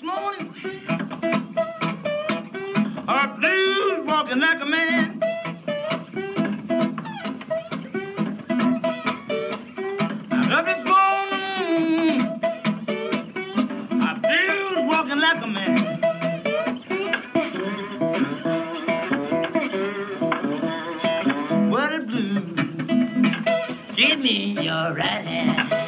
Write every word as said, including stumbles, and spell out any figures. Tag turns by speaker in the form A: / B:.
A: this morning. Up blues walking like a man. I up this morning. Up blues walking like a man. What a blues. Give me your right hand.